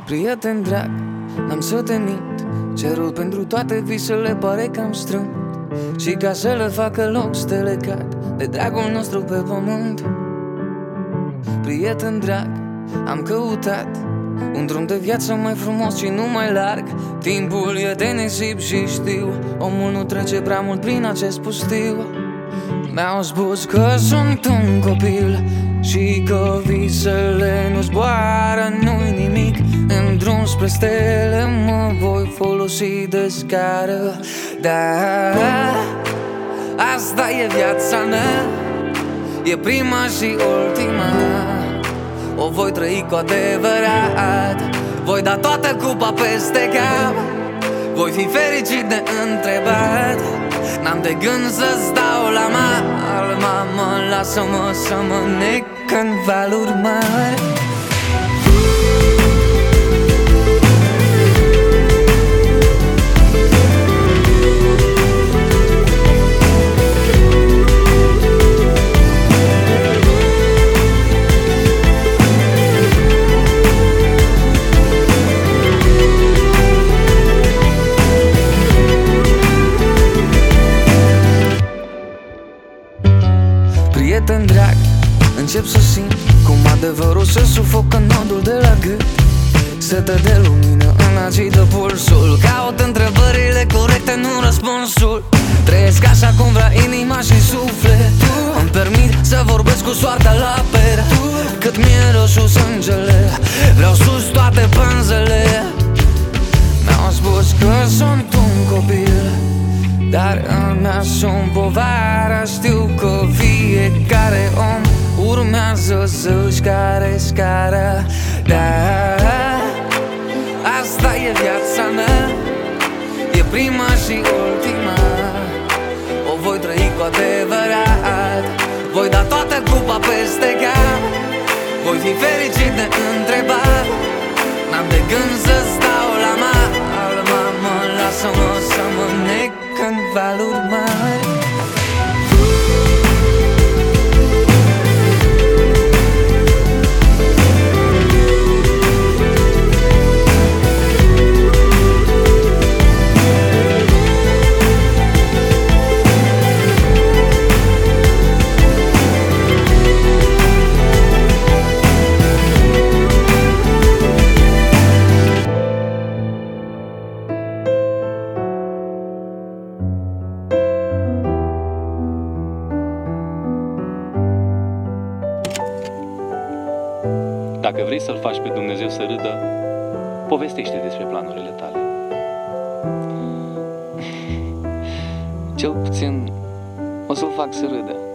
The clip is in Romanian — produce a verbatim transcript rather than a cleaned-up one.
Prieten drag, n-am să te mint, cerul pentru toate visele pare cam strâmt. Și ca să le facă loc stele cad de dragul nostru pe pământ. Prieten drag, am căutat un drum de viață mai frumos și nu mai larg. Timpul e de nisip și știu, omul nu trece prea mult prin acest pustiu. Mi-au spus că sunt un copil și că visele nu zboară, nu-i nimic. În drum spre stele mă voi folosi de scară. Da, asta e viața mea, e prima și ultima. O voi trăi cu adevărat, voi da toată cupa peste cap. Voi fi fericit de întrebat, n-am de gând să-ți dau la mal. Mamă, lasă-mă să mă nec în valuri mari. Prieten drag, încep să simt cum adevărul se sufocă nodul de la gât. Setă de lumină îmi agită pulsul, caut întrebările corecte, nu răspunsul. Trăiesc așa cum vrea inima și sufletul, îmi permit să vorbesc cu soarta la per. Cât mi-e roșu sângele, vreau sus toate pânzele. Mi-au spus că sunt un copil, dar îmi asum povara. Știu că fiecare om urmează să-și care scara. Da, asta e viața mea, e prima și ultima. O voi trăi cu adevărat, voi da toată cupa peste cap. Voi fi fericit de întrebat, n-am de gând să-ți dau la mal. Mamă, lasă-mă să mă nec în valuri mari. Dacă vrei să-L faci pe Dumnezeu să râdă, povestește despre planurile tale. Cel puțin o să-L fac să râdă.